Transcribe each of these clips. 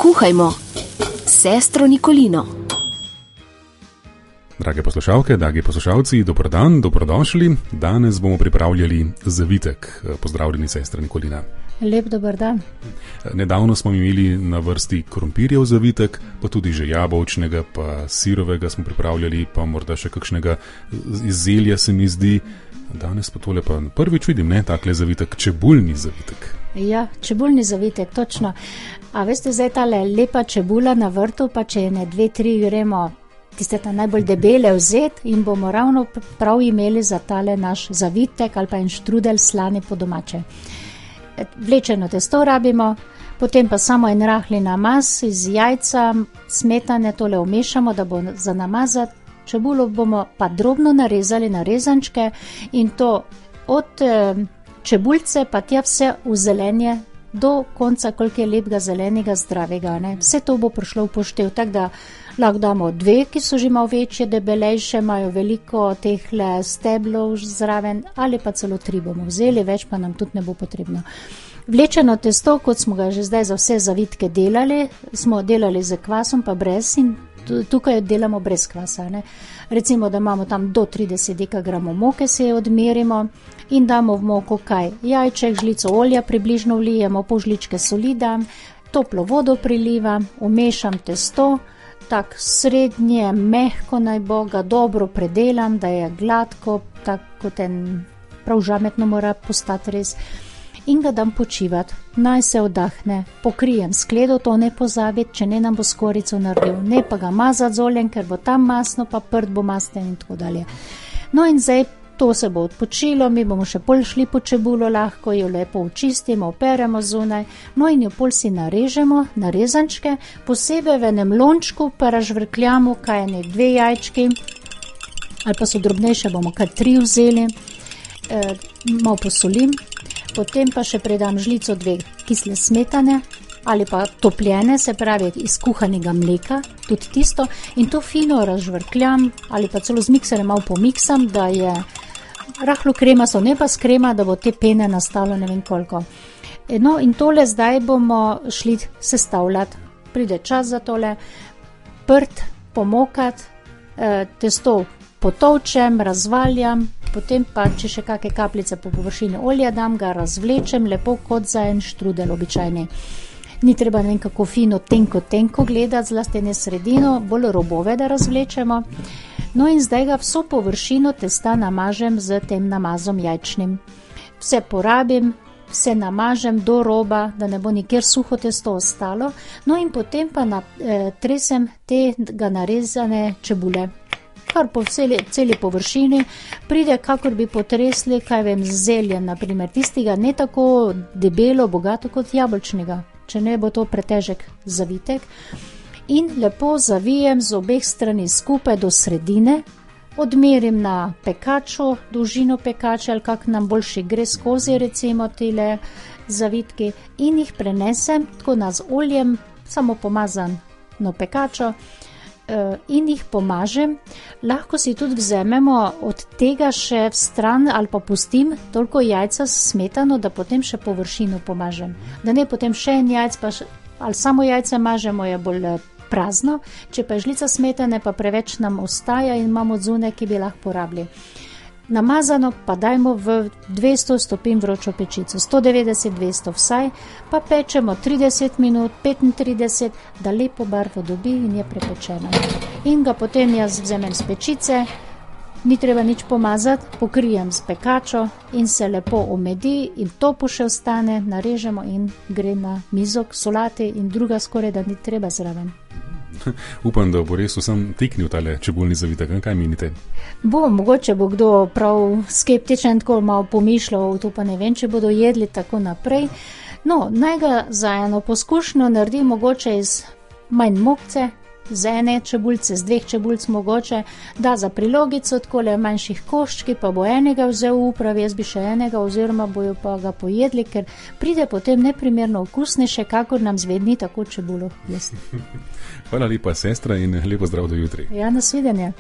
Kuhajmo s sestro Nikolino. Drage poslušalke, dragi poslušalci, dober dan, dobrodošli. Danes bomo pripravljali zavitek. Pozdravljeni, sestra Nikolina. Lep dober dan. Nedavno smo imeli na vrsti krompirjev zavitek, pa tudi že jabolčnega, pa sirovega smo pripravljali, pa morda še kakšnega iz zelja se mi zdi. Danes pa tole pa prvič vidim, takle zavitek, čebulni zavitek. Ja, čebulni zavitek, točno. A veste, zdaj tale lepa čebula na vrtu, pa če je 2-3 gremo tiste ta najbolj debele vzeti in bomo ravno prav imeli za tale naš zavitek ali pa en štrudel slani po domače. Vlečeno testo rabimo, potem pa samo en rahli namaz iz jajca, smetane tole umešamo, da bo za namazati. Čebulo bomo pa drobno narezali na rezančke in to od čebulce pa tja vse v zelenje do konca, koliko je lepega zelenega zdravega. Vse to bo prišlo v poštev, tako da lahko damo 2, ki so že malo večje, debelejše, imajo veliko tehle steblov zraven, ali pa celo 3 bomo vzeli, več pa nam tudi ne bo potrebno. Vlečeno testo, kot smo ga že zdaj za vse zavitke delali, smo delali z kvasom pa brez in tukaj delamo brez kvasa. Recimo, da imamo tam do 30 dekagramov moke, se odmerimo in damo v moko kaj? Jajček, žlico olja približno vlijemo, pol žličke soli dam, toplo vodo prilivam, umešam testo, tako srednje, mehko naj bo, ga dobro predelam, da je gladko, tako kot en prav žametno mora postati res. In ga dam počivati, naj se oddahne, pokrijem skledo, to ne pozabiti, če ne nam bo skorico naredil, ne pa ga mazati z oljem, ker bo tam masno, pa prd bo masten in tako dalje. No in zdaj to se bo odpočilo, mi bomo še pol šli po čebulo, lahko jo lepo očistimo, operemo zunaj, no in jo pol si narežemo na rezančke, posebej v enem lončku pa razžvrkljamo, kaj je 2 jajčki, ali pa so drobnejše, bomo kar 3 vzeli, malo posolim. Potem pa še predam žlico 2 kisle smetane ali pa topljene, se pravi iz kuhanega mleka, tudi tisto, in to fino razžvrkljam ali pa celo z mikserjem malo pomiksam, da je rahlo kremasto, ne pa s krema, da bo te pene nastalo ne vem koliko. No in tole zdaj bomo šli sestavljati. Pride čas za tole, prt, pomokat, testo potovčem, razvaljam, potem pa, če še kakšne kapljice po površini olja dam, ga razvlečem, lepo kot za en štrudel običajni. Ni treba ne vem kako fino, tenko gledati, zlasti ne sredino, bolj robove, da razvlečemo. No in zdaj ga vso površino testa namažem z tem namazom jajčnim. Vse porabim, vse namažem do roba, da ne bo nikjer suho testo ostalo, no in potem pa tresem tega narezane čebule. Kar po celi površini, pride, kakor bi potresli, kaj vem, z zeljem, naprimer, tistega ne tako debelo, bogato kot jabolčnega, če ne bo to pretežek zavitek. In lepo zavijem z obeh strani skupaj do sredine, odmerim na pekaču, dolžino pekača ali kak nam boljši gre skozi, recimo tile zavitki, in jih prenesem tako z oljem, samo pomazano pekačo, in jih pomažem. Lahko si tudi vzememo od tega še v stran ali pa pustim toliko jajca s smetano, da potem še površino pomažem. Da ne potem še en jajc, pa ali samo jajce mažemo, je bolj prazno, če pa je žlica smetane, pa preveč nam ostaja in imamo zunaj, ki bi lahko porabili. Namazano pa dajmo v 200 stopinj vročo pečico, 190-200 vsaj, pa pečemo 30 minut, 35, da lepo barvo dobi in je prepečeno. In ga potem jaz vzamem z pečice, ni treba nič pomazati, pokrijem s pekačo in se lepo omedi in topo še ostane, narežemo in gre na mizo k solati in druga skoraj, da ni treba zraven. Upam, da bo res vsem teknil tale čebulni zavitek. Kaj menite? Mogoče bo kdo prav skeptičen, tako malo pomišljal, to pa ne vem, če bodo jedli tako naprej. No, naj ga za eno poskušnjo naredi mogoče iz manj mokce, z ene čebulce, z 2 čebulc mogoče, da za prilogico takole manjših koščki, pa bo enega vzel v upravi, jaz bi še enega, oziroma bojo pa ga pojedli, ker pride potem neprimerno okusnejše, kakor nam zvedni tako čebulo jesti. Hvala lepa, sestra, in lepo zdrav do jutri. Ja, nasvidenje.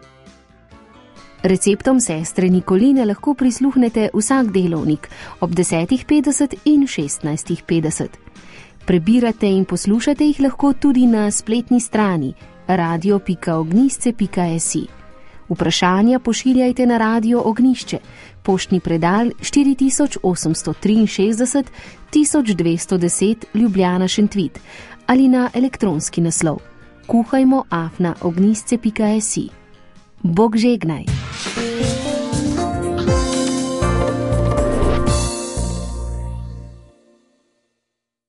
Receptom sestre Nikoline lahko prisluhnete vsak delovnik ob 10:50 in 16:50. Prebirate in poslušate jih lahko tudi na spletni strani radio.ognisce.si. Vprašanja pošiljajte na Radio Ognišče, poštni predal 4863 1210 Ljubljana Šentvid ali na elektronski naslov kuhajmo@ognisce.si. Bog žegnaj!